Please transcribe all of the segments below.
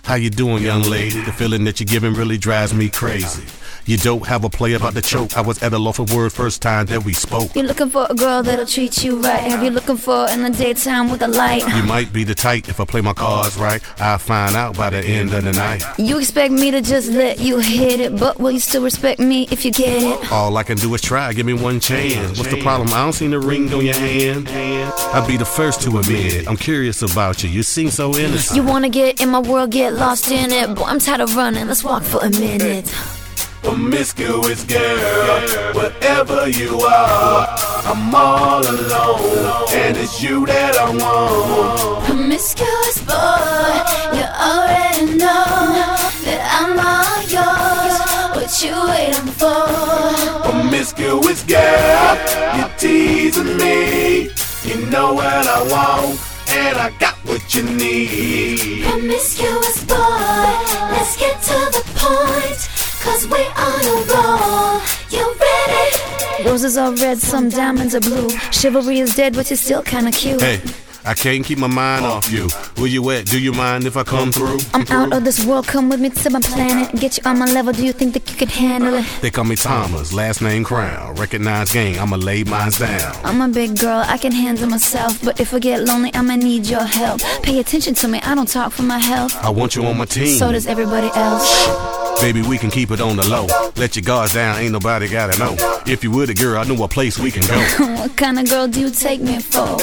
How you doing, young lady? The feeling that you're giving really drives me crazy. You don't have a play about the choke. I was at a loss of words first time that we spoke. You're looking for a girl that'll treat you right. Have you looking for in the daytime with a light? You might be the type if I play my cards right. I'll find out by the end of the night. You expect me to just let you hit it, but will you still respect me if you get it? All I can do is try, give me one chance. What's the problem? I don't see the ring on your hand. I'll be the first to admit it. I'm curious about you. You seem so innocent. You wanna get in my world, get lost in it. Boy, I'm tired of running. Let's walk for a minute. Promiscuous girl, whatever you are, I'm all alone, and it's you that I want. Promiscuous boy, you already know that I'm all yours. What you waiting for? Promiscuous girl, you're teasing me. You know what I want, and I got what you need. Promiscuous boy, let's get to the point. 'Cause we're on a roll, you ready? Roses are red, some diamonds are blue. Chivalry is dead, but you're still kinda cute. Hey, I can't keep my mind off you. Where you at? Do you mind if I come through? I'm out of this world, come with me to my planet. Get you on my level, do you think that you can handle it? They call me Thomas, last name Crown. Recognize gang, I'ma lay mine down. I'm a big girl, I can handle myself. But if I get lonely, I'ma need your help. Pay attention to me, I don't talk for my health. I want you on my team. So does everybody else. Baby, we can keep it on the low. Let your guards down, ain't nobody gotta know. If you were the girl, I know a place we can go. What kind of girl do you take me for?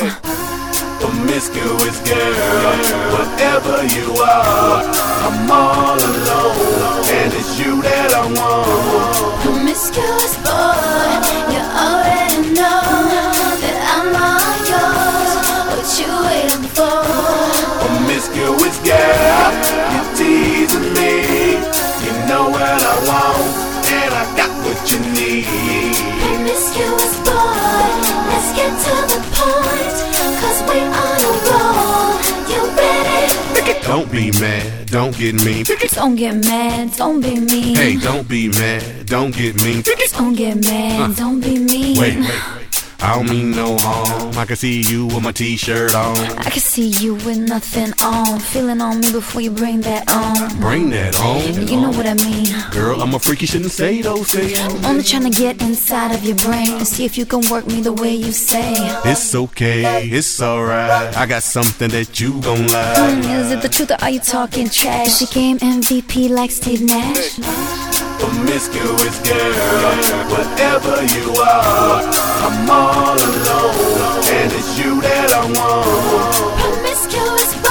Promiscuous girl, whatever you are, I'm all alone, and it's you that I want. Promiscuous boy, you already know that I'm all yours. What you waiting for? Promiscuous girl, you're teasing me. You know what I want, and I got what you need. Promiscuous boy, let's get to the point. 'Cause we're on a roll, you ready? Don't be mad, don't get mean. Don't get mad, don't be mean. Hey, don't be mad, don't get mean. Don't get mad, don't be mean. Wait. I don't mean no harm. I can see you with my t-shirt on. I can see you with nothing on. Feeling on me before you bring that on. Bring that on. You know what I mean. Girl, I'm a freak, you shouldn't say those things. I'm only trying to get inside of your brain and see if you can work me the way you say. It's okay, it's alright. I got something that you gon' like. Is it the truth or are you talking trash? She came MVP like Steve Nash. Promiscuous girl, whatever you are, I'm all alone, and it's you that I want. Promiscuous